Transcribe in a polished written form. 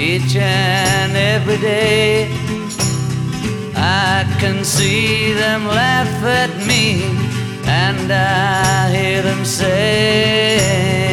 each and every day. I can see them laugh at me, and I hear them say,